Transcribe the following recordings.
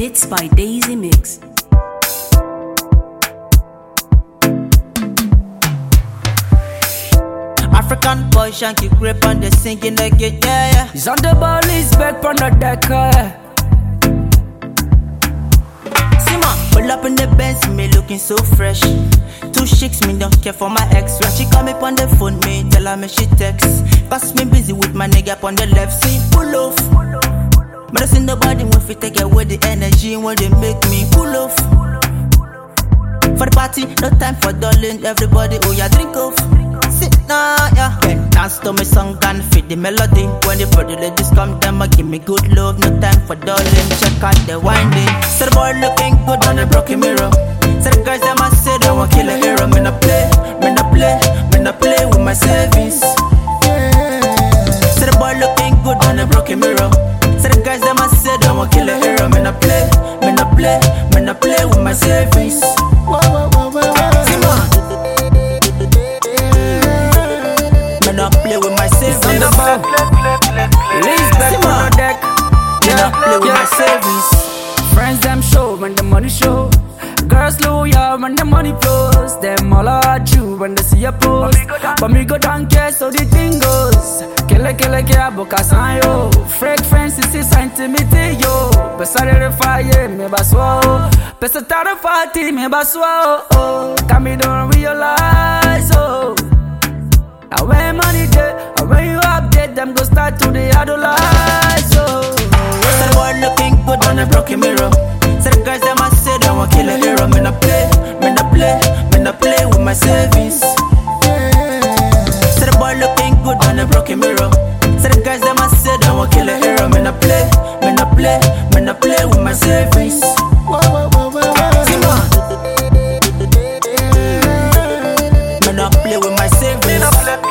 Bits by Daisy Mix. African boy shanky grip on the singing again, yeah. He's on the ball, he's back on the deck, See man, pull up in the Benz, me looking so fresh. Two chicks, me don't care for my ex. When she call me on the phone, me tell her me she text. Cause me busy with my nigga on the left, see pull off. But I see nobody when fi take away the energy when they make me pull off. For the party, no time for darling. Everybody, oh yeah, drink off. Sit now, yeah. Then dance to me song and fit the melody. When the pretty ladies come, them a give me good love. No time for darling. Check out the winding. So the boy looking good on the broken mirror. So the guys them a say they want kill a hero. Me no play with my savings. So the boy looking good on the broken mirror. So the guys them a say they want kill a hero. Me no play with my savings. See man, me no play with my savings. on the ball. He's back on the deck. Me no play with my savings. Friends them show when the money show. Girls loyal when the money flows. Them all at you when they see your post. But me go down care so the thing goes. Kele kia boka san yo. Fake friends is intimate yo. Pesa de fire me baswa. Pesa tada party me baswa. Come me don't realize oh. Now when money day, and when you update them go start to the idolize oh. So the boy looking good on a broken mirror. So the guys them a say they want kill a hero. Me no play with my savings. So the boy looking good on a broken mirror. So the guys them a say they want kill a hero. Me no play with my savings. See man, me no play with my savings.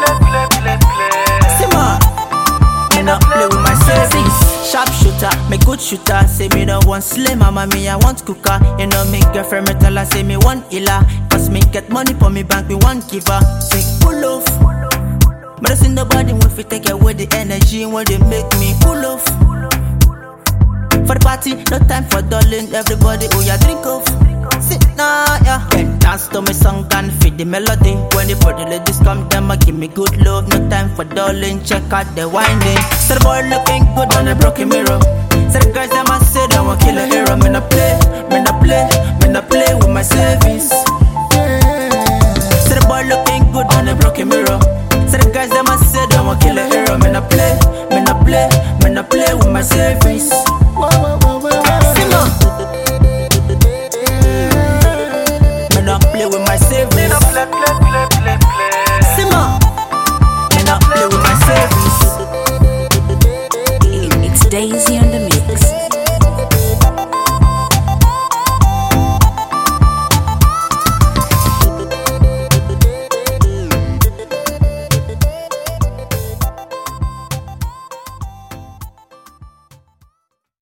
See man, me no play with my savings. Sharp shooter, me good shooter. Say me no want slay mama, me I want cooker. You know me girlfriend me tell her say me want illa. Cause me get money for me bank, me want giver. Say pull off. But I see nobody when fi take away the energy when they make me pull off. For the party, no time for darling. Everybody, oh yeah, drink off. Sit now, yeah. Then dance to me song and fit the melody. When the pretty ladies come, them a give me good love. No time for darling. Check out the winding. So the boy looking good on a broken mirror. So the guys them a say they want kill a hero. Me no play with my savings. So the boy looking good on a broken mirror. So the guys them a say they want kill a hero. Me no play with my savings. See man, me no play with my savings. See man, me no play with my savings. It's Daisy on the mix.